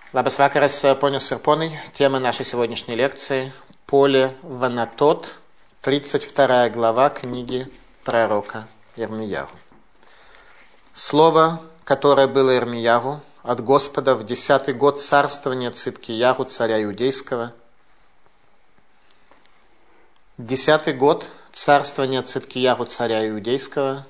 Labas vakaras, ponios ir ponai. Тема нашей сегодняшней лекции – поле Ванатот, 32 глава книги пророка Ирмияху. Слово, которое было Ирмияху от Господа в 10-й год царствования Циткияху, царя Иудейского. 10-й год царствования Циткияху, царя Иудейского,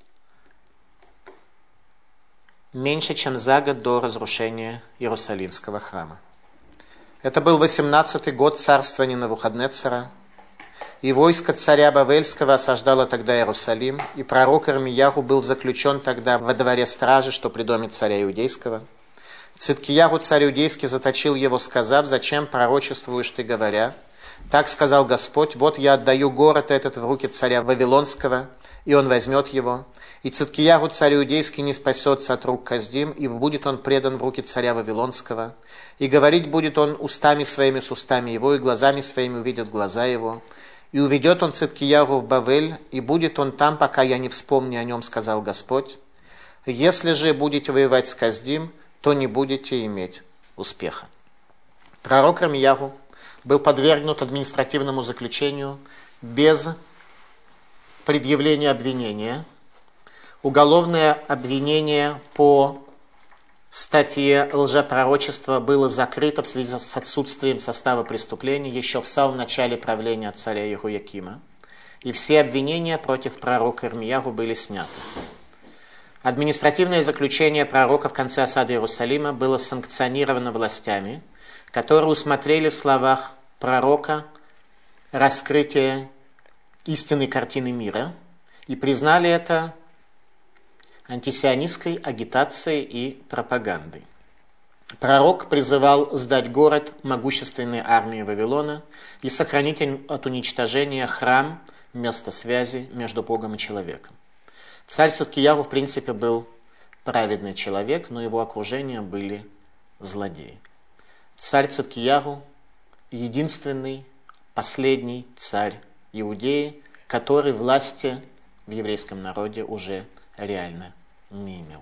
меньше, чем за год до разрушения Иерусалимского храма. Это был 18-й год царствования Навуходнецара, и войско царя Бавельского осаждало тогда Иерусалим, и пророк Ирмияху был заключен тогда во дворе стражи, что при доме царя Иудейского. Циткияху, царь Иудейский, заточил его, сказав: «Зачем пророчествуешь ты, говоря? Так сказал Господь: вот я отдаю город этот в руки царя Вавилонского, и он возьмет его. И Циткияху, царь Иудейский, не спасется от рук Каздим, и будет он предан в руки царя Вавилонского. И говорить будет он устами своими с устами его, и глазами своими увидят глаза его. И уведет он Циткияху в Бавель, и будет он там, пока я не вспомню о нем, сказал Господь. Если же будете воевать с Каздим, то не будете иметь успеха». Пророк Ирмияху был подвергнут административному заключению без предъявления обвинения. Уголовное обвинение по статье лжепророчества было закрыто в связи с отсутствием состава преступления еще в самом начале правления царя Иеhoiакима, и все обвинения против пророка Ирмияху были сняты. Административное заключение пророка в конце осады Иерусалима было санкционировано властями, которые усмотрели в словах пророка раскрытие истинной картины мира и признали это антисионистской агитацией и пропагандой. Пророк призывал сдать город могущественной армии Вавилона и сохранить от уничтожения храм, место связи между Богом и человеком. Царь Циткияху, в принципе, был праведный человек, но его окружение были злодеи. Царь Циткияху – единственный, последний царь Иудеи, который власти в еврейском народе уже реально не имел.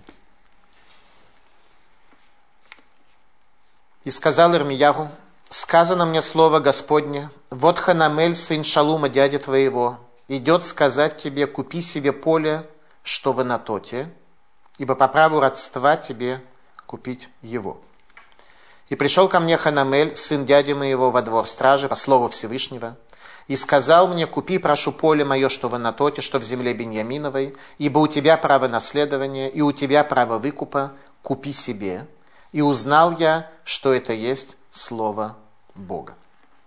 «И сказал Ирмияху: сказано мне слово Господне, вот Ханамель, сын Шалума, дядя твоего, идет сказать тебе: купи себе поле, что в Анатоте, ибо по праву родства тебе купить его. И пришел ко мне Ханамель, сын дяди моего, во двор стражи, по слову Всевышнего, и сказал мне: купи, прошу, поле мое, что в Анатоте, что в земле Беньяминовой, ибо у тебя право наследования, и у тебя право выкупа, купи себе. И узнал я, что это есть слово Бога».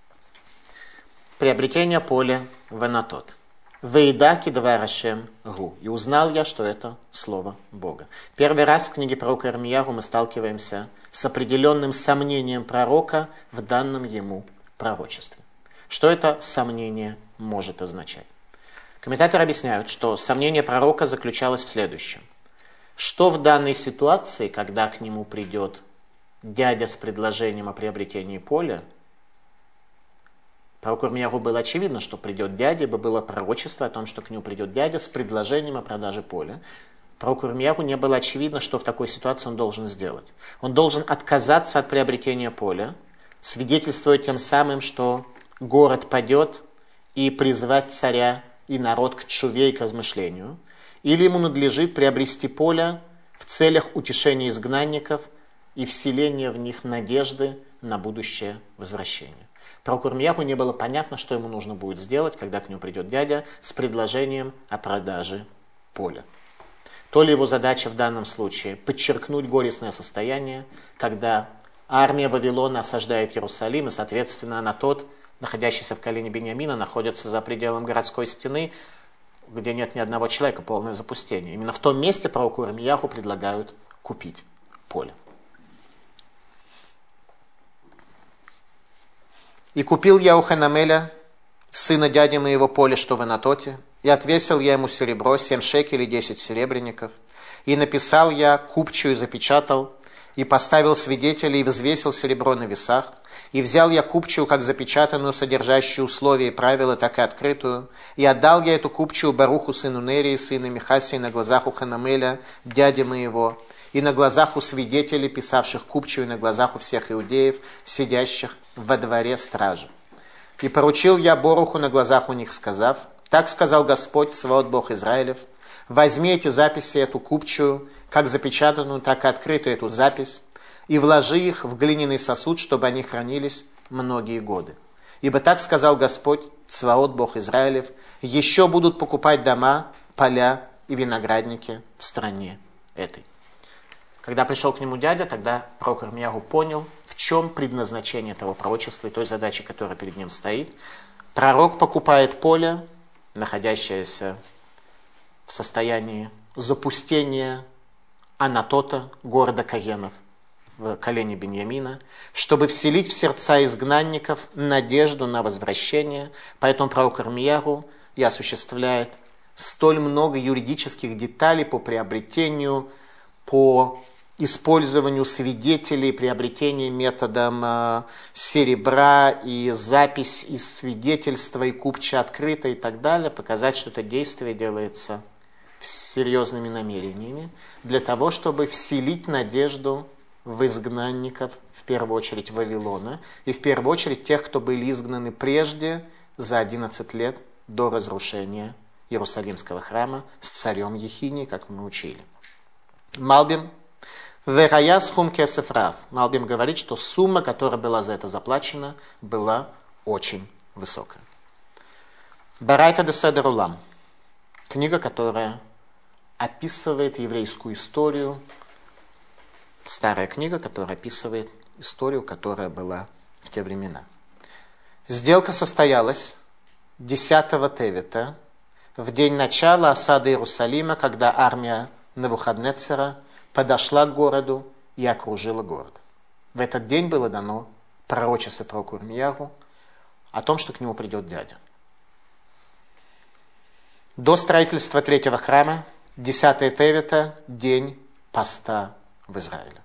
Приобретение поля в Анатот. «Вейдаки двар Ашем гу». И узнал я, что это слово Бога. Первый раз в книге пророка Ирмияху мы сталкиваемся с определенным сомнением пророка в данном ему пророчестве. Что это сомнение может означать? Комментаторы объясняют, что сомнение пророка заключалось в следующем. Что в данной ситуации, когда к нему придет дядя с предложением о приобретении поля, пророку Ирмияху было очевидно, что придет дядя, ибо было пророчество о том, что к нему придет дядя с предложением о продаже поля. Пророку Ирмияху не было очевидно, что в такой ситуации он должен сделать. Он должен отказаться от приобретения поля, свидетельствуя тем самым, что город падет, и призвать царя и народ к тшуве и к размышлению, или ему надлежит приобрести поле в целях утешения изгнанников и вселения в них надежды на будущее возвращение. Пророку Ирмияху не было понятно, что ему нужно будет сделать, когда к нему придет дядя с предложением о продаже поля. То ли его задача в данном случае подчеркнуть горестное состояние, когда армия Вавилона осаждает Иерусалим, и, соответственно, Анатот, находящийся в колене Беньямина, находится за пределом городской стены, где нет ни одного человека, полное запустение. Именно в том месте пророку Ирмияху предлагают купить поле. «И купил я у Ханамеля, сына дяди моего, поле, что в Анатоте, и отвесил я ему серебро, 7 шекелей, 10 серебряников, и написал я купчую, запечатал, и поставил свидетелей, и взвесил серебро на весах, и взял я купчую, как запечатанную, содержащую условия и правила, так и открытую, и отдал я эту купчую Баруху, сыну Нерии, сына Михасии, на глазах у Ханамеля, дяди моего, и на глазах у свидетелей, писавших купчую, и на глазах у всех иудеев, сидящих во дворе стражи. И поручил я Боруху на глазах у них, сказав: так сказал Господь, Цваот Бог Израилев, возьми эти записи, эту купчую, как запечатанную, так и открытую эту запись, и вложи их в глиняный сосуд, чтобы они хранились многие годы. Ибо так сказал Господь, Цваот Бог Израилев, еще будут покупать дома, поля и виноградники в стране этой. Когда пришел к нему дядя, тогда пророк Ирмияху понял, в чем предназначение того пророчества и той задачи, которая перед ним стоит. Пророк покупает поле, находящееся в состоянии запустения Анатота, города Каенов, в колене Беньямина, чтобы вселить в сердца изгнанников надежду на возвращение. Поэтому пророк Ирмияху и осуществляет столь много юридических деталей по приобретению, по использованию свидетелей, приобретению методом серебра и запись из свидетельства и купча открыто и так далее, показать, что это действие делается с серьезными намерениями, для того, чтобы вселить надежду в изгнанников, в первую очередь Вавилона, и в первую очередь тех, кто были изгнаны прежде, за 11 лет до разрушения Иерусалимского храма с царем Ехини, как мы учили. Малбим Малбим говорит, что сумма, которая была за это заплачена, была очень высокая. Барайта де Седер Улам. Книга, которая описывает еврейскую историю. Старая книга, которая описывает историю, которая была в те времена. Сделка состоялась 10-го Тевета, в день начала осады Иерусалима, когда армия Навуходнецера подошла к городу и окружила город. В этот день было дано пророчество пророку Ирмияху о том, что к нему придет дядя. До строительства третьего храма, 10-й Тевета, день поста в Израиле.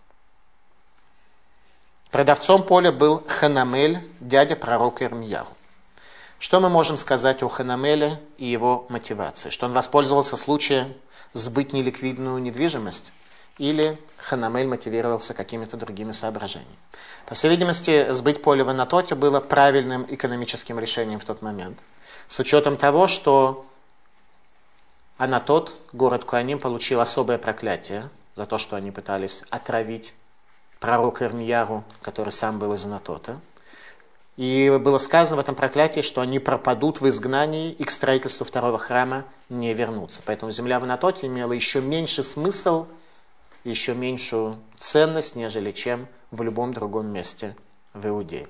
Продавцом поля был Ханамель, дядя пророка Ирмияху. Что мы можем сказать о Ханамеле и его мотивации? Что он воспользовался случаем сбыть неликвидную недвижимость? Или Ханамель мотивировался какими-то другими соображениями? По всей видимости, сбыть поле в Анатоте было правильным экономическим решением в тот момент. С учетом того, что Анатот, город Куаним, получил особое проклятие за то, что они пытались отравить пророка Ирмияху, который сам был из Анатота. И было сказано в этом проклятии, что они пропадут в изгнании и к строительству второго храма не вернутся. Поэтому земля в Анатоте имела еще меньше смысл, еще меньшую ценность, нежели чем в любом другом месте в Иудее.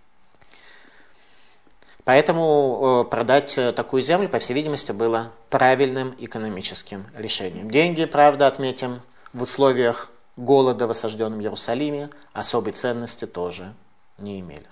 Поэтому продать такую землю, по всей видимости, было правильным экономическим решением. Деньги, правда, отметим, в условиях голода в осажденном Иерусалиме особой ценности тоже не имели.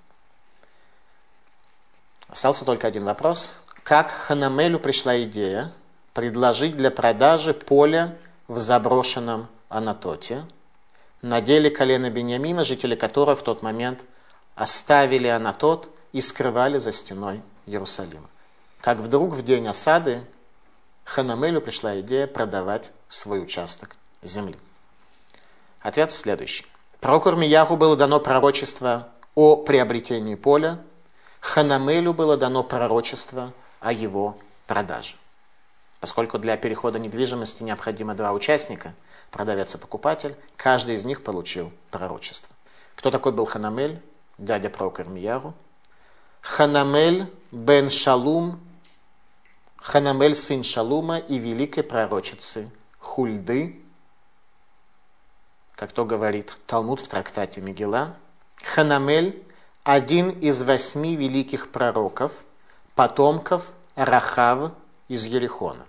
Остался только один вопрос. Как Ханамелю пришла идея предложить для продажи поле в заброшенном Анатоте, на деле колена Беньямина, жители которого в тот момент оставили Анатот и скрывали за стеной Иерусалима? Как вдруг в день осады Ханамелю пришла идея продавать свой участок земли? Ответ следующий. Пророку Ирмияху было дано пророчество о приобретении поля, Ханамелю было дано пророчество о его продаже. Поскольку для перехода недвижимости необходимо два участника, продавец и покупатель, каждый из них получил пророчество. Кто такой был Ханамель? Дядя пророка Ирмияху. Ханамель бен Шалум, Ханамель сын Шалума и великой пророчицы Хульды, как то говорит Талмуд в трактате Мегилла. Ханамель – один из 8 великих пророков, потомков Рахав из Ерихона.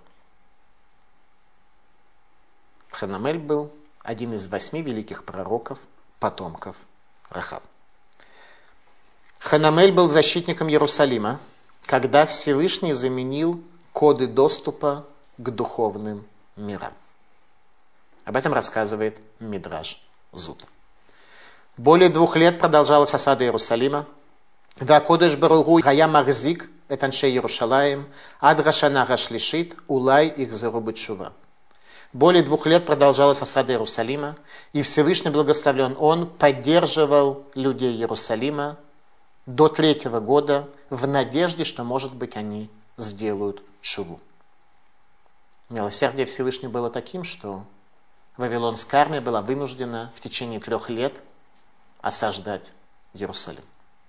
Ханамель был один из 8 великих пророков, потомков Рахав. Ханамель был защитником Иерусалима, когда Всевышний заменил коды доступа к духовным мирам. Об этом рассказывает Мидраш Зута. Более 2 лет продолжалась осада Иерусалима. Вакодеш Баругу Гая Махзик эт аншей Иерушалаим ад Рашана Рашлишит улай их зарубы тшува. Более 2 лет продолжалась осада Иерусалима, и Всевышний благословлен, он поддерживал людей Иерусалима до 3-го года в надежде, что, может быть, они сделают тшуву. Милосердие Всевышнего было таким, что Вавилонская армия была вынуждена в течение 3 лет осаждать Иерусалим.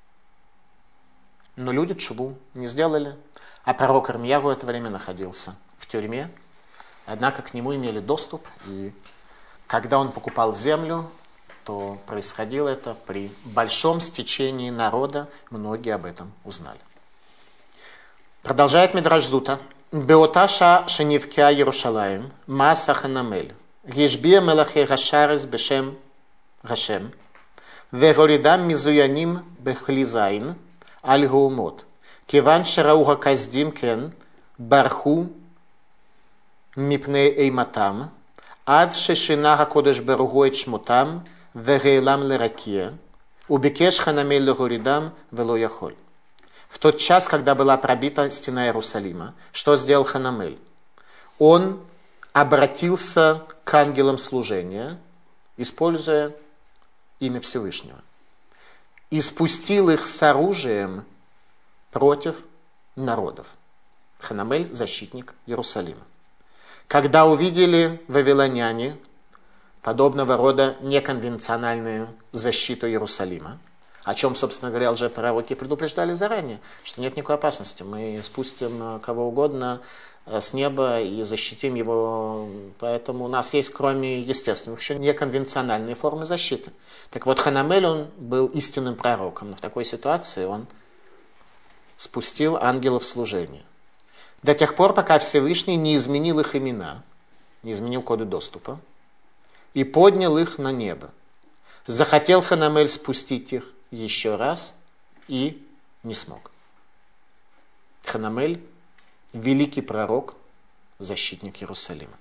Но люди тшуву не сделали, а пророк Ирмияху в это время находился в тюрьме. Однако к нему имели доступ, и когда он покупал землю, то происходило это при большом стечении народа, многие об этом узнали. Продолжает Мидраш Зута. Беоташа шенивкя Иерушалаим, Мааса Ханамель, Гешбия Мелахе Гашарес Бешем Гашем, Вегоридам Мизуяним Бехлизайн, Аль-Гаумот, Киван Шарауга Каздим Кен, Барху Мипне Эйматам, Ад Шешинага Кодеш Баругу Эчмутам, Вегейлам Леракия, Убекеш Ханамель Легоридам Вело Яхоль. В тот час, когда была пробита стена Иерусалима, что сделал Ханамель? Он обратился к ангелам служения, используя имя Всевышнего, и спустил их с оружием против народов. Ханамель – защитник Иерусалима. Когда увидели вавилоняне подобного рода неконвенциональную защиту Иерусалима, о чем, собственно говоря, лжепророки предупреждали заранее, что нет никакой опасности. Мы спустим кого угодно с неба и защитим его. Поэтому у нас есть, кроме естественных, еще неконвенциональные формы защиты. Так вот, Ханамель, он был истинным пророком, но в такой ситуации он спустил ангелов служения. До тех пор, пока Всевышний не изменил их имена, не изменил коды доступа, и поднял их на небо. Захотел Ханамель спустить их еще раз и не смог. Ханамель – великий пророк, защитник Иерусалима.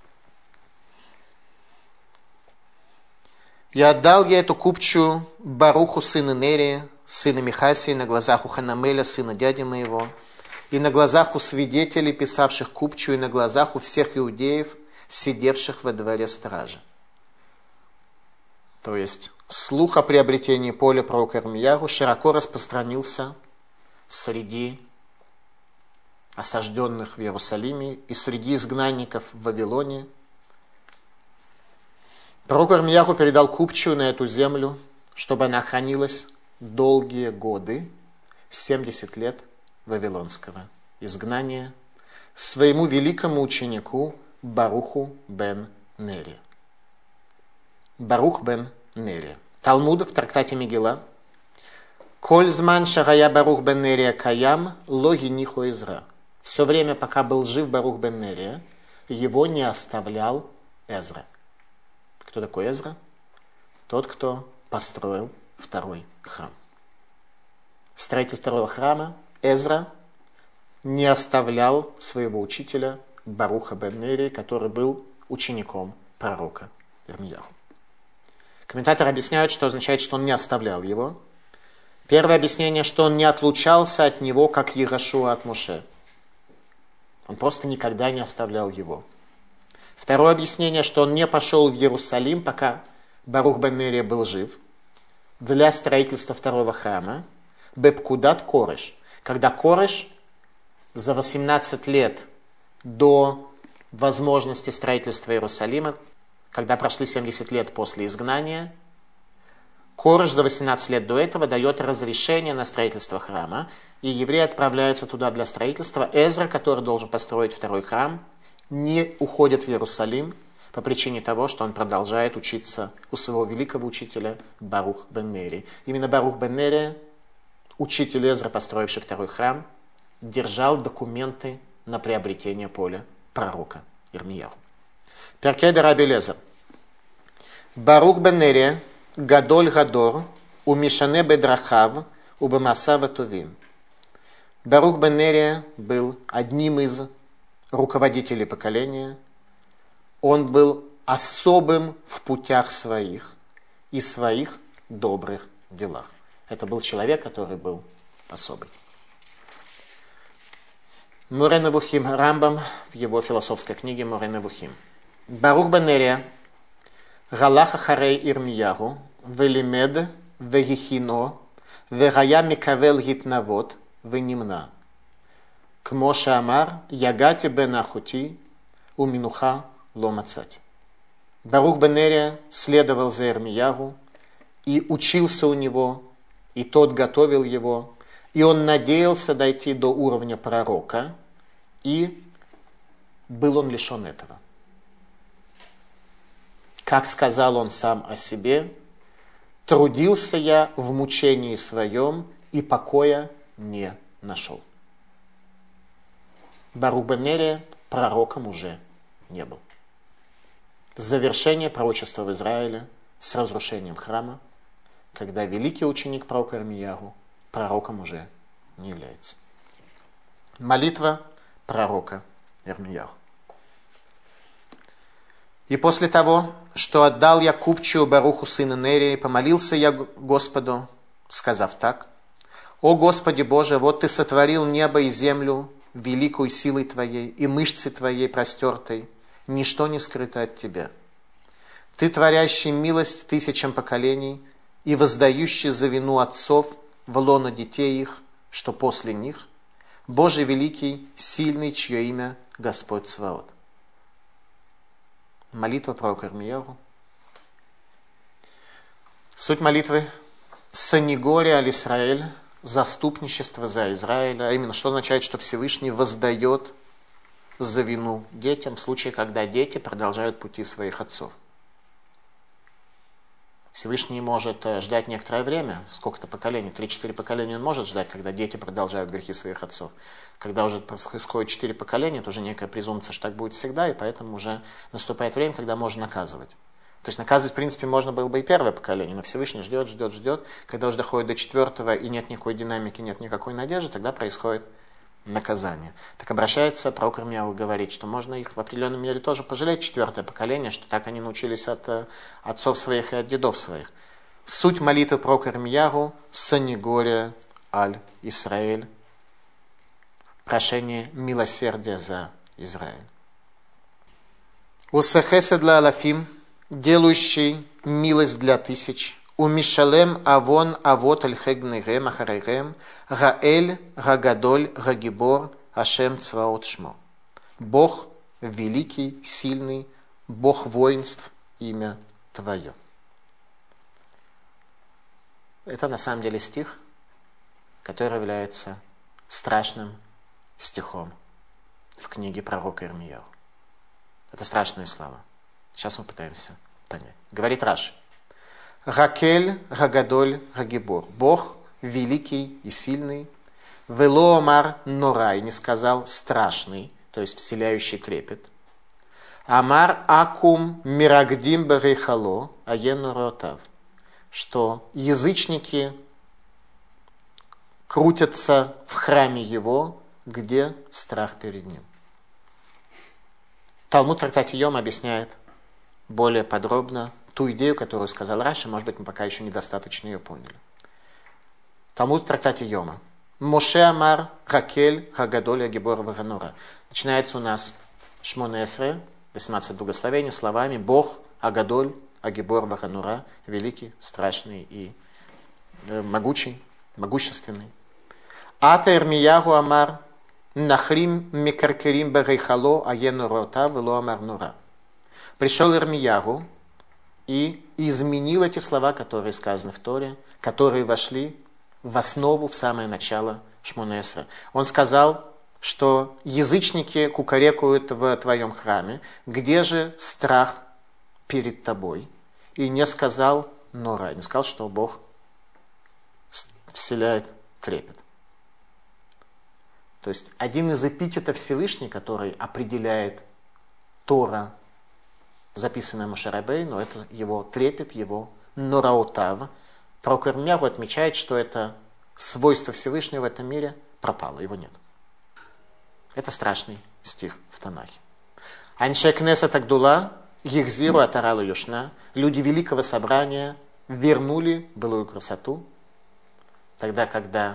«И отдал я эту купчу Баруху, сына Нерия, сына Михасии, на глазах у Ханамеля, сына дяди моего, и на глазах у свидетелей, писавших купчу, и на глазах у всех иудеев, сидевших во дворе стражи». То есть слух о приобретении поля пророка Ирмияху широко распространился среди осажденных в Иерусалиме и среди изгнанников в Вавилоне. Пророк Ирмияху передал купчую на эту землю, чтобы она хранилась долгие годы, 70 лет вавилонского изгнания, своему великому ученику Баруху бен Нерия. Барух бен Нерия. Талмуд в трактате Мегила. Коль зман шагая Барух бен Нерия каям, логи ниху Эзра. Все время, пока был жив Барух бен Нерия, его не оставлял Эзра. Кто такой Эзра? Тот, кто построил второй храм. Строитель второго храма Эзра не оставлял своего учителя Баруха бен Нерия, который был учеником пророка Ирмияху. Комментаторы объясняют, что означает, что он не оставлял его. Первое объяснение, что он не отлучался от него, как Йерошуа от Моше. Он просто никогда не оставлял его. Второе объяснение, что он не пошел в Иерусалим, пока Барух бен Нерия был жив, для строительства второго храма, Бепкудат Кореш, когда Кореш за 18 лет до возможности строительства Иерусалима, когда прошли 70 лет после изгнания, Кореш за 18 лет до этого дает разрешение на строительство храма, и евреи отправляются туда для строительства. Эзра, который должен построить второй храм, не уходит в Иерусалим по причине того, что он продолжает учиться у своего великого учителя Барух бен Нерия. Именно Барух бен Нерия, учитель Эзра, построивший второй храм, держал документы на приобретение поля пророка Ирмияху. Перкей де Раби Элиэзер. Барух бен Нерия, гадоль гадор, умишане бедрахав, убамасава тувим. Барух бен Нерия был одним из руководителей поколения. Он был особым в путях своих и своих добрых делах. Это был человек, который был особый. Море Невухим, Рамбам в его философской книге Море Невухим. Барух бен Нерия, галах ахарей Ирмиягу, велимед, вегихино, вегая микавел гитнавот, венимна. Кмоша амар, ягати бен ахути, уминуха ломацать. Барух бен Нерия следовал за Ирмиягу и учился у него, и тот готовил его, и он надеялся дойти до уровня пророка, и был он лишен этого. Как сказал он сам о себе, трудился я в мучении своем и покоя не нашел. Барух бен Нерия пророком уже не был. Завершение пророчества в Израиле с разрушением храма, когда великий ученик пророка Ирмиягу пророком уже не является. Молитва пророка Ирмиягу. И после того, что отдал я купчую Баруху сына Нерии, помолился я Господу, сказав так: «О Господи Боже, вот Ты сотворил небо и землю великой силой Твоей и мышцы Твоей простертой, ничто не скрыто от Тебя. Ты, творящий милость тысячам поколений и воздающий за вину отцов в лоно детей их, что после них, Боже великий, сильный, чье имя Господь Цваот». Молитва пророка Ирмиягу. Суть молитвы — санигория аль Исраэль, заступничество за Израиля, а именно что означает, что Всевышний воздает за вину детям в случае, когда дети продолжают пути своих отцов. Всевышний может ждать некоторое время, сколько-то поколений, 3-4 поколения он может ждать, когда дети продолжают грехи своих отцов. Когда уже происходит 4 поколения, это уже некая презумпция, что так будет всегда, и поэтому уже наступает время, когда можно наказывать. То есть наказывать, в принципе, можно было бы и первое поколение, но Всевышний ждет, когда уже доходит до 4-го и нет никакой динамики, нет никакой надежды, тогда происходит наказание. Так обращается пророк Ирмиягу, говорит, что можно их в определенной мере тоже пожалеть, 4-е поколение, что так они научились от отцов своих и от дедов своих. Суть молитвы пророка Ирмиягу — санигория аль Исраэль, прошение милосердия за Израиль. Усехесед ла алафим, делающий милость для тысяч, умишалем авон авот аль-хегнегем ахарегем, гаэль, гагадоль, гагибор, ашем цваот шмо. Бог великий, сильный, Бог воинств, имя Твое. Это на самом деле стих, который является страшным стихом в книге пророка Ирмиягу. Это страшные слова. Сейчас мы пытаемся понять. Говорит Раши: Гакель, Гагадоль, Гагибор. Бог великий и сильный. Вело амар норай, не сказал страшный, то есть вселяющий трепет. Амар акум мирагдим берейхало, аену ротав. Что язычники крутятся в храме его, где страх перед ним. Талмуд в трактате Йома объясняет более подробно ту идею, которую сказал Раши, может быть, мы пока еще недостаточно ее поняли. Талмуд в трактате Йома. Моше амар Ракель Хагадоль Агибор Ваганура. Начинается у нас Шмоне Эсре, 18 благословений, словами Бог Агадоль Агибор Ваганура, великий, страшный и могучий, могущественный. Ата Ирмиягу амар Нахрим Мекаркерим Берейхало Аену Рота Вело амар Нура. Пришел Ирмиягу и изменил эти слова, которые сказаны в Торе, которые вошли в основу, в самое начало Шмоне Эсре. Он сказал, что язычники кукарекают в твоем храме, где же страх перед тобой? И не сказал нора, не сказал, что Бог вселяет трепет. То есть один из эпитетов Всевышний, который определяет Тора, записанная Моше Рабейну, это его трепет, его нораотав. Пророк Ирмиягу отмечает, что это свойство Всевышнего в этом мире пропало, его нет. Это страшный стих в Танахе. Анше Кнесет Агдула, Ехзиру Атаралу Юшна, люди великого собрания вернули былую красоту, тогда, когда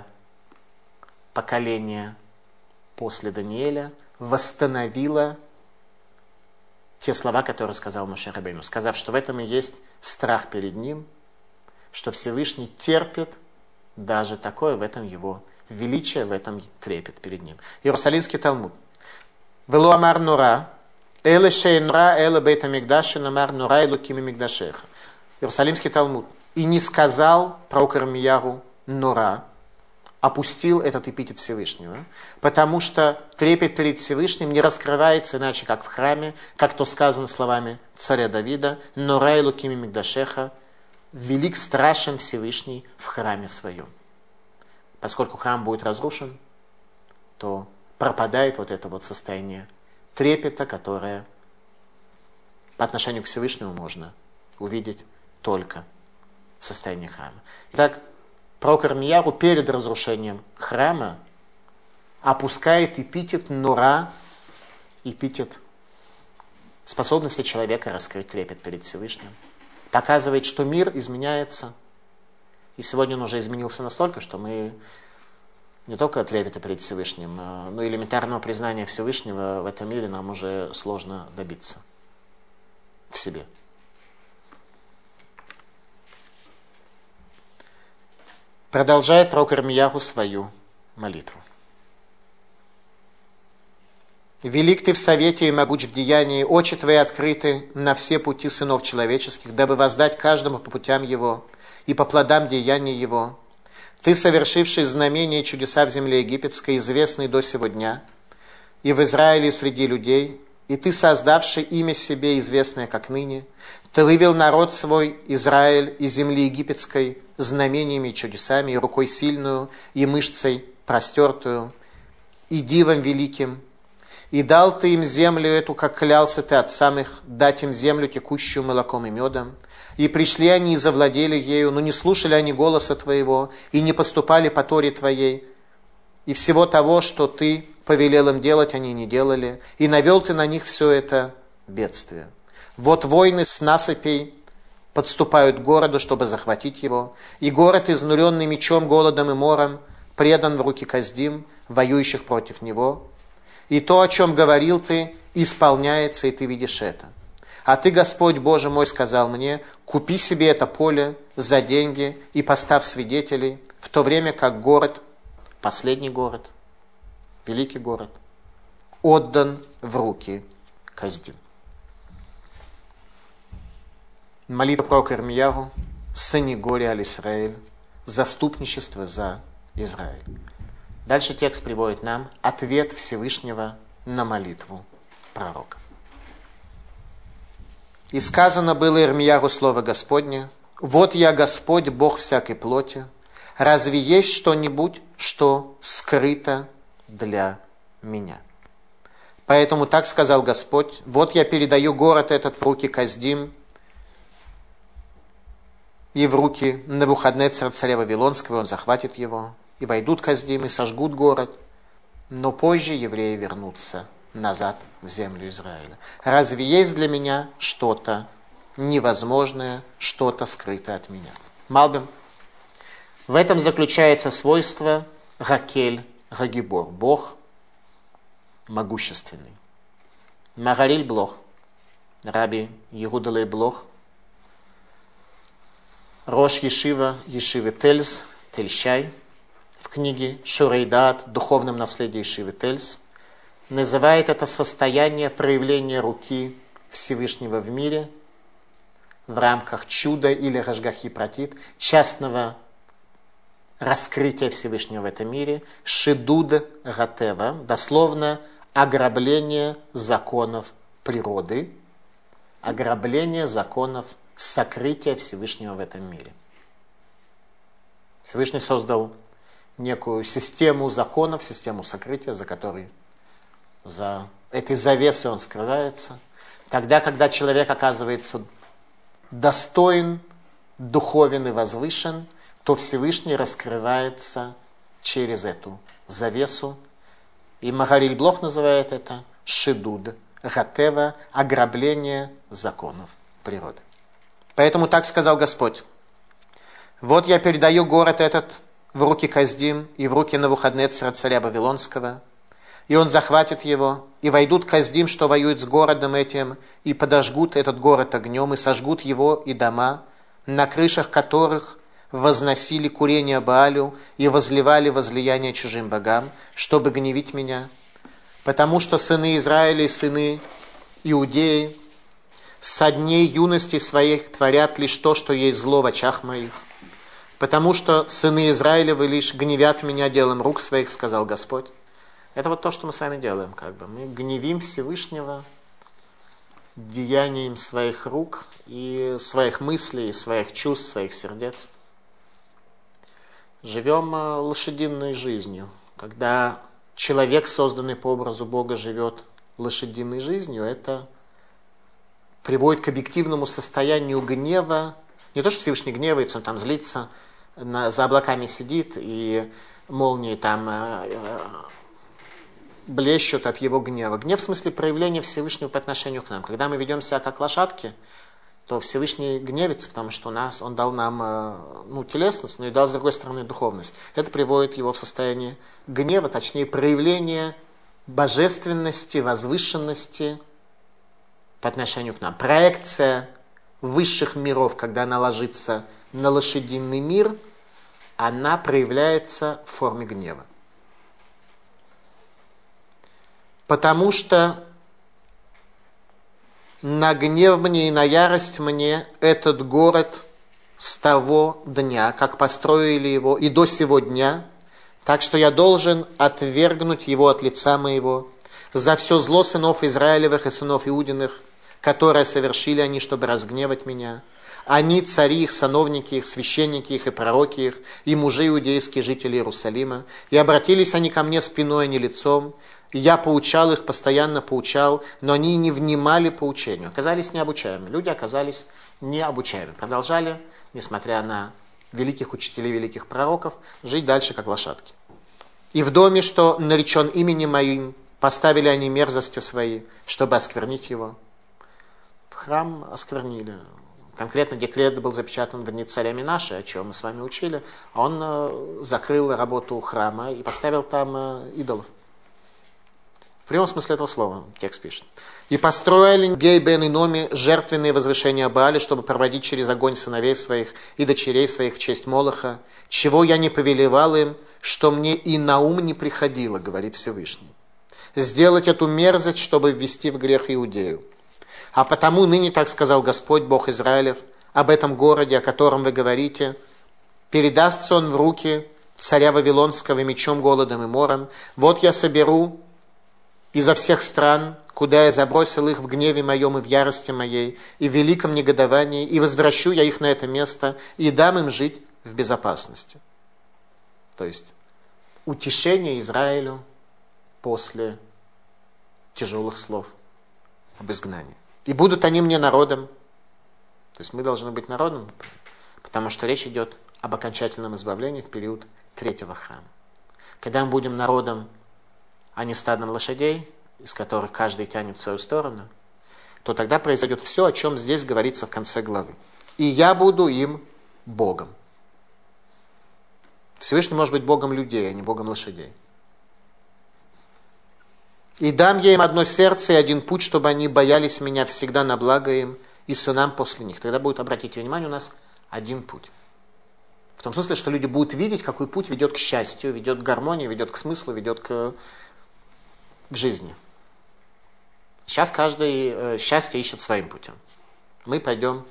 поколение после Даниэля восстановило те слова, которые сказал Моше Рабейну, сказав, что в этом и есть страх перед ним, что Всевышний терпит даже такое, в этом его величие, в этом трепет перед ним. Иерусалимский Талмуд. «Вело амар нура, эле шейн нура, эле бейт амикдаши, амар нура, элукими микдашеха». Иерусалимский Талмуд. «И не сказал пророк Ирмияру нура», опустил этот эпитет Всевышнего, потому что трепет перед Всевышним не раскрывается иначе, как в храме, как то сказано словами царя Давида, «Нура элукими микдашеха», велик, страшен Всевышний в храме своем. Поскольку храм будет разрушен, то пропадает вот это вот состояние трепета, которое по отношению к Всевышнему можно увидеть только в состоянии храма. Итак, пророк Ирмияру перед разрушением храма опускает эпитет нура, эпитет способности человека раскрыть трепет перед Всевышним. Показывает, что мир изменяется. И сегодня он уже изменился настолько, что мы не только трепета перед Всевышним, но и элементарного признания Всевышнего в этом мире нам уже сложно добиться в себе. Продолжает пророк Ирмияру свою молитву. «Велик ты в совете и могуч в деянии, очи твои открыты на все пути сынов человеческих, дабы воздать каждому по путям его и по плодам деяний его. Ты, совершивший знамения и чудеса в земле египетской, известный до сего дня, и в Израиле среди людей, и ты, создавший имя себе, известное как ныне, ты вывел народ свой, Израиль, из земли египетской, знамениями и чудесами, и рукой сильную, и мышцей простертую, и дивом великим, и дал ты им землю эту, как клялся ты отцам их, дать им землю, текущую молоком и медом. И пришли они и завладели ею, но не слушали они голоса твоего, и не поступали по Торе твоей. И всего того, что ты повелел им делать, они не делали, и навел ты на них все это бедствие. Вот войны с насыпей подступают к городу, чтобы захватить его, и город, изнуренный мечом, голодом и мором, предан в руки Каздим, воюющих против него. И то, о чем говорил ты, исполняется, и ты видишь это. А ты, Господь Боже мой, сказал мне, купи себе это поле за деньги и поставь свидетелей, в то время как город, последний город, великий город, отдан в руки Каздим». Молитва пророка Ирмияру, Санигория аль-Исраэль, заступничество за Израиль. Дальше текст приводит нам ответ Всевышнего на молитву пророка. «И сказано было Ирмияру слово Господне: вот я Господь, Бог всякой плоти, разве есть что-нибудь, что скрыто для меня? Поэтому так сказал Господь: вот я передаю город этот в руки Каздим и в руки Навуходнецера, царя Вавилонского, он захватит его, и войдут Каздим, и сожгут город, но позже евреи вернутся назад в землю Израиля. Разве есть для меня что-то невозможное, что-то скрытое от меня?» Малбим. В этом заключается свойство Ракель Гагибор, Бог могущественный. Магариль Блох, Раби Иуда Лейб Блох, Рош Ешива, Ешивы Тельс, Тельщай, в книге Шурейдат, духовном наследии Ешивы Тельс, называет это состояние проявления руки Всевышнего в мире в рамках чуда или Рашгахи Пратит, частного раскрытия Всевышнего в этом мире, Шидуд Гатева, дословно ограбление законов природы, ограбление законов сокрытия Всевышнего в этом мире. Всевышний создал некую систему законов, систему сокрытия, за которой, за этой завесой он скрывается. Тогда, когда человек оказывается достоин, духовен и возвышен, то Всевышний раскрывается через эту завесу. И Магариль Блох называет это Шидуд Гатева, ограбление законов природы. Поэтому так сказал Господь: вот я передаю город этот в руки Каздим и в руки Навуходнецера, царя Вавилонского, и он захватит его, и войдут Каздим, что воюют с городом этим, и подожгут этот город огнем, и сожгут его и дома, на крышах которых возносили курение Баалю и возливали возлияние чужим богам, чтобы гневить меня. Потому что сыны Израиля и сыны Иудеи со дней юности своих творят лишь то, что есть зло в очах моих. Потому что сыны Израилевы лишь гневят меня делом рук своих, сказал Господь. Это вот то, что мы с вами делаем, Мы гневим Всевышнего деянием своих рук и своих мыслей, и своих чувств, своих сердец. Живем лошадиной жизнью. Когда человек, созданный по образу Бога, живет лошадиной жизнью, это приводит к объективному состоянию гнева. Не то, что Всевышний гневается, он там злится, за облаками сидит, и молнии там блещут от его гнева. Гнев в смысле проявления Всевышнего по отношению к нам. Когда мы ведем себя как лошадки, то Всевышний гневится, потому что он дал нам телесность, но и дал, с другой стороны, духовность. Это приводит его в состояние гнева, точнее, проявление божественности, возвышенности по отношению к нам. Проекция высших миров, когда она ложится на лошадиный мир, она проявляется в форме гнева. Потому что на гнев мне и на ярость мне этот город с того дня, как построили его, и до сего дня, так что я должен отвергнуть его от лица моего за все зло сынов Израилевых и сынов Иудиных, которое совершили они, чтобы разгневать меня. Они, цари их, сановники их, священники их и пророки их, и мужи иудейские, жители Иерусалима. И обратились они ко мне спиной, а не лицом. И я поучал их, постоянно поучал, но они не внимали поучению. Оказались необучаемыми. Люди оказались необучаемыми. Продолжали, несмотря на великих учителей, великих пророков, жить дальше, как лошадки. И в доме, что наречен именем моим, поставили они мерзости свои, чтобы осквернить его. Храм осквернили. Конкретно декрет был запечатан в дни царя Минаши, о чем мы с вами учили. Он закрыл работу храма и поставил там идолов. В прямом смысле этого слова текст пишет. «И построили Гей бен Иноми жертвенные возвышения Бааля, чтобы проводить через огонь сыновей своих и дочерей своих в честь Молоха, чего я не повелевал им, что мне и на ум не приходило, говорит Всевышний, сделать эту мерзость, чтобы ввести в грех Иудею. А потому ныне, так сказал Господь, Бог Израилев, об этом городе, о котором вы говорите, передастся он в руки царя Вавилонского мечом, голодом и мором. Вот я соберу изо всех стран, куда я забросил их в гневе моем и в ярости моей, и в великом негодовании, и возвращу я их на это место, и дам им жить в безопасности». То есть утешение Израилю после тяжелых слов об изгнании. «И будут они мне народом». То есть мы должны быть народом, потому что речь идет об окончательном избавлении в период третьего храма. Когда мы будем народом, а не стадом лошадей, из которых каждый тянет в свою сторону, то тогда произойдет все, о чем здесь говорится в конце главы. «И я буду им Богом». Всевышний может быть Богом людей, а не Богом лошадей. «И дам я им одно сердце и один путь, чтобы они боялись меня всегда на благо им и сынам после них». Тогда будет, обратите внимание, у нас один путь. В том смысле, что люди будут видеть, какой путь ведет к счастью, ведет к гармонии, ведет к смыслу, ведет к жизни. Сейчас каждый счастье ищет своим путем. Мы пойдем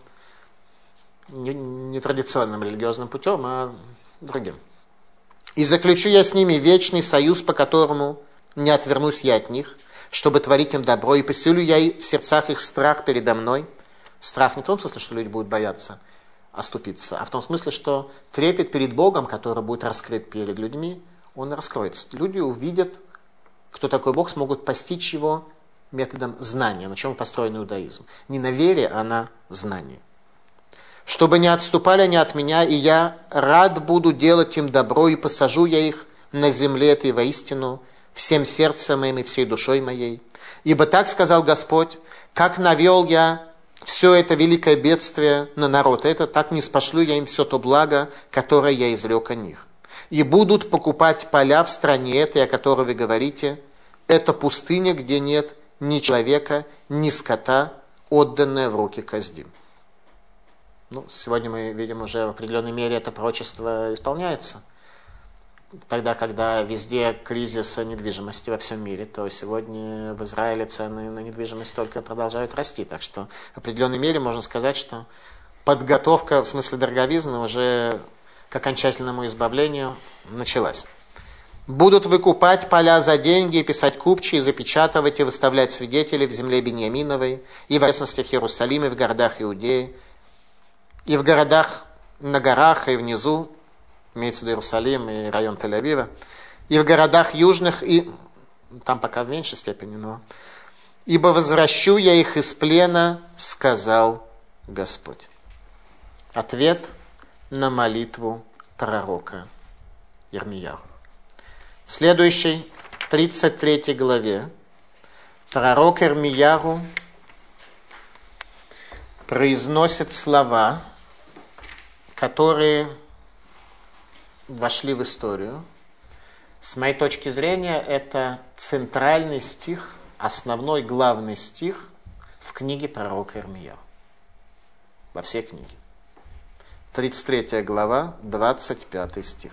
не традиционным религиозным путем, а другим. «И заключу я с ними вечный союз, по которому не отвернусь я от них, чтобы творить им добро, и поселю я в сердцах их страх передо мной». Страх не в том смысле, что люди будут бояться оступиться, а в том смысле, что трепет перед Богом, который будет раскрыт перед людьми, он раскроется. Люди увидят, кто такой Бог, смогут постичь его методом знания, на чем построен иудаизм. Не на вере, а на знании. «Чтобы не отступали они от меня, и я рад буду делать им добро, и посажу я их на земле этой воистину, всем сердцем моим и всей душой моей. Ибо так сказал Господь, как навел я все это великое бедствие на народ этот, так не спошлю я им все то благо, которое я изрек о них. И будут покупать поля в стране этой, о которой вы говорите, это пустыня, где нет ни человека, ни скота, отданная в руки Каздим. Сегодня мы видим уже в определенной мере это пророчество исполняется. Тогда, когда везде кризис недвижимости во всем мире, то сегодня в Израиле цены на недвижимость только продолжают расти. Так что в определенной мере можно сказать, что подготовка, в смысле дороговизны, уже к окончательному избавлению началась. Будут выкупать поля за деньги, писать купчие, запечатывать и выставлять свидетелей в земле Беньяминовой, и в окрестностях Иерусалима, и в городах Иудеи, и в городах на горах, и внизу, имеется в виду Иерусалим и район Тель-Авива, и в городах южных, и там пока в меньшей степени, но «Ибо возвращу я их из плена, сказал Господь». Ответ на молитву пророка Ирмияу. В следующей, 33 главе, пророк Ирмияу произносит слова, которые вошли в историю. С моей точки зрения, это центральный стих, основной главный стих в книге пророка Ирмияу. Во всей книге. 33 глава, 25 стих.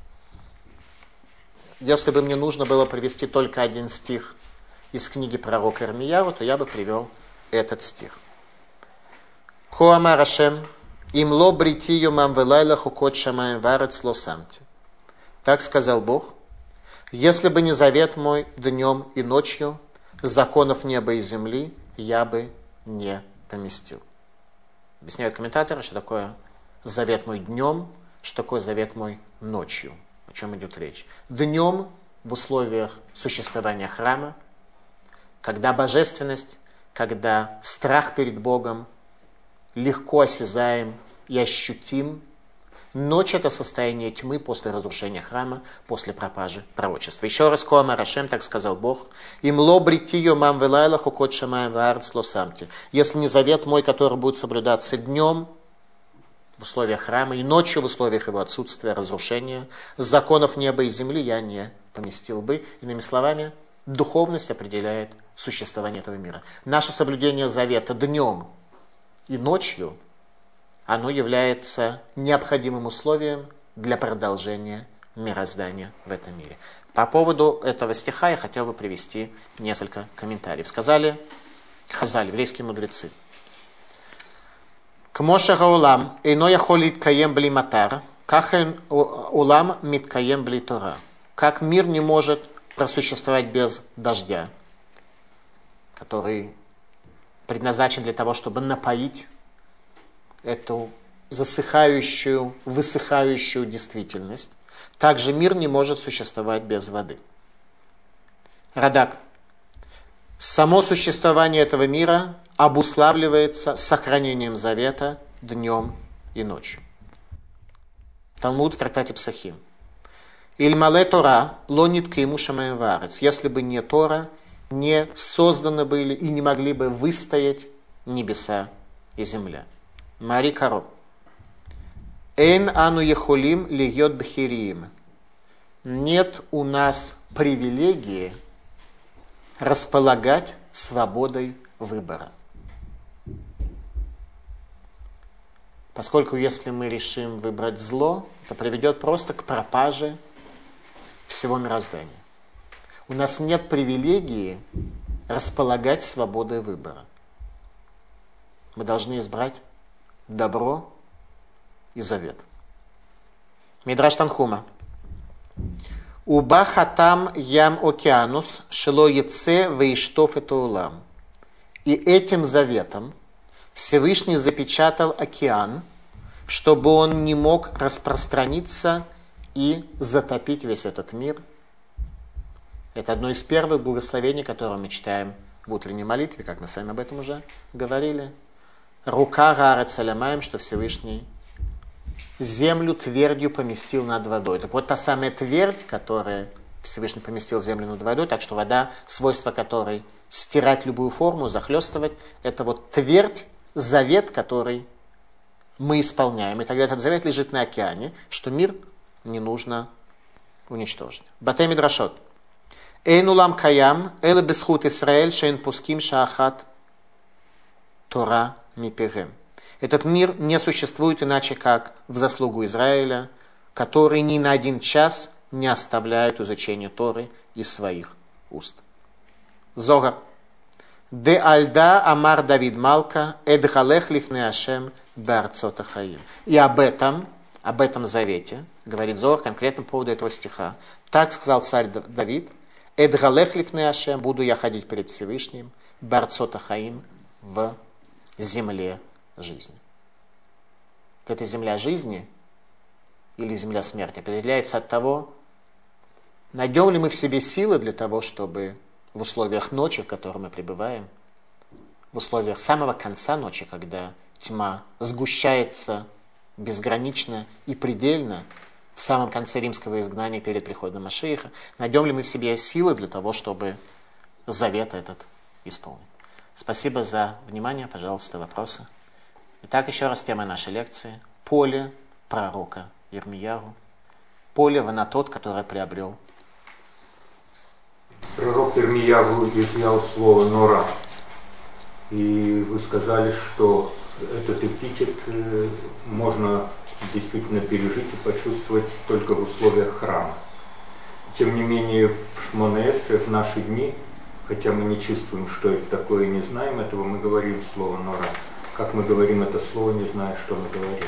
Если бы мне нужно было привести только один стих из книги пророка Ирмияу, то я бы привел этот стих. Ко амар Ашем, им ло брити юмам велайла хукот шамаем варец ло самти. Так сказал Бог, если бы не завет мой днем и ночью, законов неба и земли я бы не поместил. Объясняют комментаторы, что такое завет мой днем, что такое завет мой ночью. О чем идет речь? Днем в условиях существования храма, когда божественность, когда страх перед Богом легко осязаем и ощутим. Ночь – это состояние тьмы после разрушения храма, после пропажи пророчества. Еще раз, Ко амар Ашем, так сказал Бог, им ло брити йомам велайла хукот шамаем ваарец ло самти. Если не завет мой, который будет соблюдаться днем, в условиях храма, и ночью в условиях его отсутствия, разрушения, законов неба и земли я не поместил бы. Иными словами, духовность определяет существование этого мира. Наше соблюдение завета днем и ночью, оно является необходимым условием для продолжения мироздания в этом мире. По поводу этого стиха я хотел бы привести несколько комментариев. Сказали Хазаль, еврейские мудрецы. Кмоша гаулам эйно яхол иткаем бли матар, кахен улам миткаем бли тора. Как мир не может просуществовать без дождя, который предназначен для того, чтобы напоить эту засыхающую, высыхающую действительность, также мир не может существовать без воды. Радак. Само существование этого мира обуславливается сохранением завета днем и ночью. Талмуд в трактате Псахим. Ильмале Тора лонит кейму шамаем ваарец. Если бы не Тора, не созданы были и не могли бы выстоять небеса и земля. Мари Каро. Эйн ану ехулим льет бхириим. Нет у нас привилегии располагать свободой выбора. Поскольку если мы решим выбрать зло, это приведет просто к пропаже всего мироздания. У нас нет привилегии располагать свободой выбора. Мы должны избрать добро и завет. Мидраш Танхума. Уба хатам ям океанус шело яце вейштоф это улам. И этим заветом Всевышний запечатал океан, чтобы он не мог распространиться и затопить весь этот мир. Это одно из первых благословений, которое мы читаем в утренней молитве, как мы с вами об этом уже говорили. Рука гаарец алямаем, что Всевышний землю твердью поместил над водой. Так вот, та самая твердь, которая Всевышний поместил землю над водой, так что вода, свойство которой стирать любую форму, захлестывать, это вот твердь, завет, который мы исполняем. И тогда этот завет лежит на океане, что мир не нужно уничтожить. Батей Мидрашот. Эйн улам каям, эле бесхут Исраэль, шейн пуским шаахат Тора мипегем. Этот мир не существует иначе, как в заслугу Израиля, который ни на один час не оставляет изучение Торы из своих уст. Зогар. Де альда амар Давид Малка, эдхалех лифне Ашем барцота хаим. И об этом завете, говорит Зогар конкретно по поводу этого стиха. Так сказал царь Давид, эдхалех лифне Ашем, буду я ходить перед Всевышним, барцота хаим, в земле жизни. Эта земля жизни или земля смерти определяется от того, найдем ли мы в себе силы для того, чтобы в условиях ночи, в которой мы пребываем, в условиях самого конца ночи, когда тьма сгущается безгранично и предельно, в самом конце римского изгнания перед приходом Машиаха, найдем ли мы в себе силы для того, чтобы завет этот исполнить. Спасибо за внимание. Пожалуйста, вопросы. Итак, еще раз тема нашей лекции. Поле пророка Ирмиягу. Поле Ванатот, которое приобрел. Пророк Ирмиягу изъял слово «нора». И вы сказали, что этот эпитет можно действительно пережить и почувствовать только в условиях храма. Тем не менее, в Шмоне-Эсре, в наши дни, хотя мы не чувствуем, что это такое, и не знаем этого, мы говорим слово «нора». Как мы говорим это слово, не зная, что мы говорим?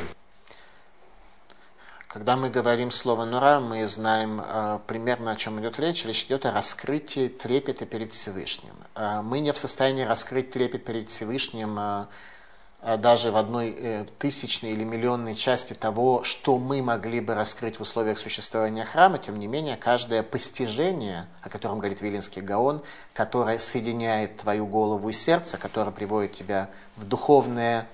Когда мы говорим слово «нора», мы знаем примерно, о чем идет речь. Речь идет о раскрытии трепета перед Всевышним. Мы не в состоянии раскрыть трепет перед Всевышним даже в 1/1000 или миллионной части того, что мы могли бы раскрыть в условиях существования храма. Тем не менее, каждое постижение, о котором говорит Вилинский Гаон, которое соединяет твою голову и сердце, которое приводит тебя в духовный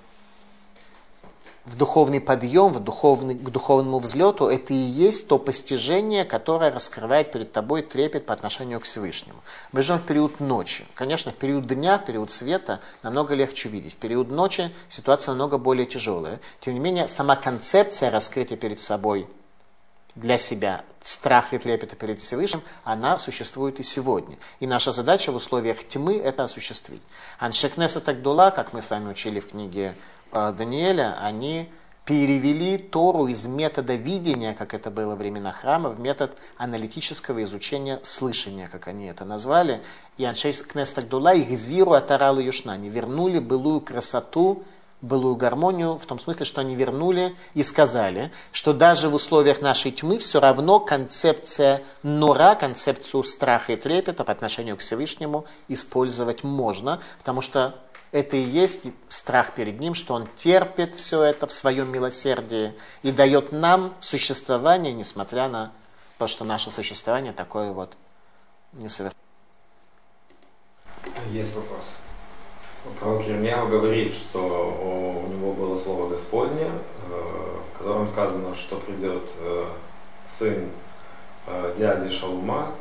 подъем, к духовному взлету, это и есть то постижение, которое раскрывает перед тобой трепет по отношению к Всевышнему. Мы живем в период ночи. Конечно, в период дня, в период света намного легче видеть. В период ночи ситуация намного более тяжелая. Тем не менее, сама концепция раскрытия перед собой для себя страха и трепета перед Всевышним, она существует и сегодня. И наша задача в условиях тьмы это осуществить. Аншей Кнесет Агдула, как мы с вами учили в книге Даниэля, они перевели Тору из метода видения, как это было во времена храма, в метод аналитического изучения слышания, как они это назвали. И Аншей Кнесет Агдула их зиру атарал и юшна. Они вернули былую красоту, былую гармонию, в том смысле, что они вернули и сказали, что даже в условиях нашей тьмы все равно концепция нора, концепцию страха и трепета по отношению к Всевышнему использовать можно, потому что это и есть страх перед ним, что он терпит все это в своем милосердии и дает нам существование, несмотря на то, что наше существование такое вот несовершенное. Есть вопрос. Пророк Ирмияу говорит, что у него было слово Господне, в котором сказано, что придет сын дяди Шалума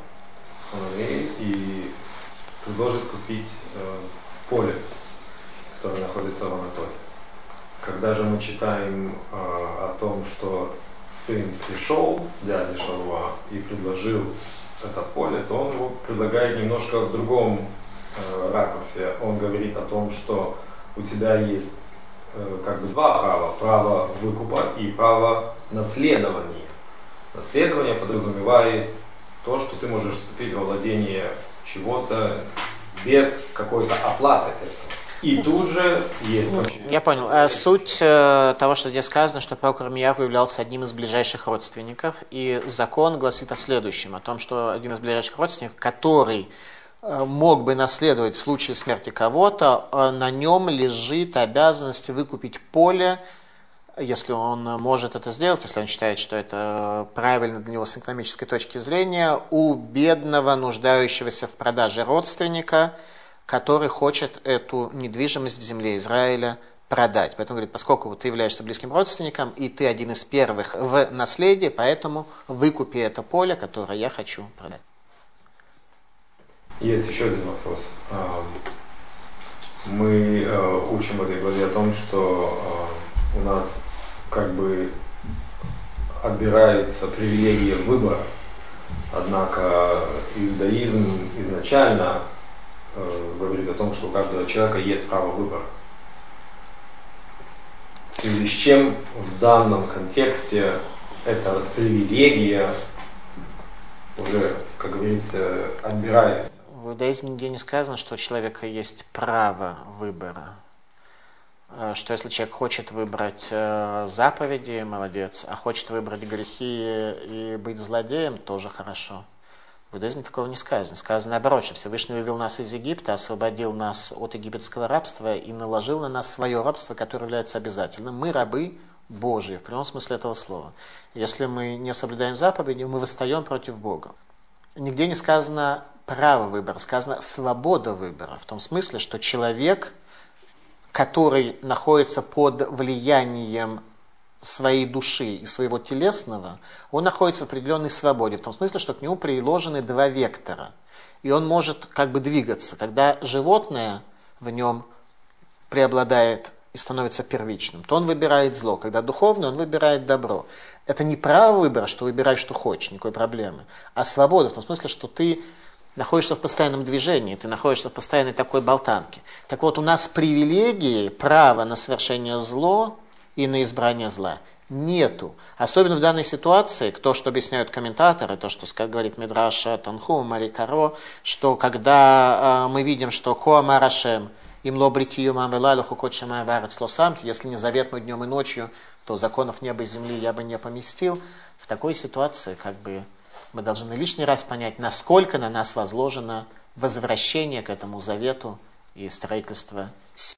и предложит купить поле, которое находится в Анатолии. Когда же мы читаем о том, что сын пришел, дядя Шалума, и предложил это поле, то он его предлагает немножко в другом ракурсе. Он говорит о том, что у тебя есть как бы два права. Право выкупа и право наследования. Наследование подразумевает то, что ты можешь вступить во владение чего-то без какой-то оплаты этого. И тут же есть... Я понял. Суть того, что здесь сказано, что пророк Ирмияу являлся одним из ближайших родственников. И закон гласит о следующем. О том, что один из ближайших родственников, который мог бы наследовать в случае смерти кого-то, на нем лежит обязанность выкупить поле, если он может это сделать, если он считает, что это правильно для него с экономической точки зрения, у бедного, нуждающегося в продаже родственника, который хочет эту недвижимость в земле Израиля продать. Поэтому говорит, поскольку ты являешься близким родственником, и ты один из первых в наследии, поэтому выкупи это поле, которое я хочу продать. Есть еще один вопрос. Мы учим в этой главе о том, что у нас как бы отбирается привилегия выбора. Однако иудаизм изначально говорит о том, что у каждого человека есть право выбора. В связи с чем в данном контексте эта привилегия уже, как говорится, отбирается. В иудаизме нигде не сказано, что у человека есть право выбора. Что если человек хочет выбрать заповеди, молодец, а хочет выбрать грехи и быть злодеем, тоже хорошо. В иудаизме такого не сказано. Сказано наоборот, что Всевышний вывел нас из Египта, освободил нас от египетского рабства и наложил на нас свое рабство, которое является обязательным. Мы рабы Божьи, в прямом смысле этого слова. Если мы не соблюдаем заповеди, мы восстаем против Бога. Нигде не сказано право выбора, сказано свобода выбора. В том смысле, что человек, который находится под влиянием своей души и своего телесного, он находится в определенной свободе, в том смысле, что к нему приложены два вектора. И он может как бы двигаться. Когда животное в нем преобладает и становится первичным, то он выбирает зло. Когда духовный, он выбирает добро. Это не право выбора, что выбирай, что хочешь, никакой проблемы, а свобода, в том смысле, что ты находишься в постоянном движении, ты находишься в постоянной такой болтанке. Так вот, у нас привилегии, право на совершение зла и на избрание зла нету. Особенно в данной ситуации, то, что объясняют комментаторы, то, что говорит Мидраш Танху, Мари Каро, что когда мы видим, что Коамар Ашем, им ло бритию мамвелалу хукот шамай варец ло самти, если не завет мой днем и ночью, то законов неба и земли я бы не поместил. В такой ситуации как бы мы должны лишний раз понять, насколько на нас возложено возвращение к этому завету и строительство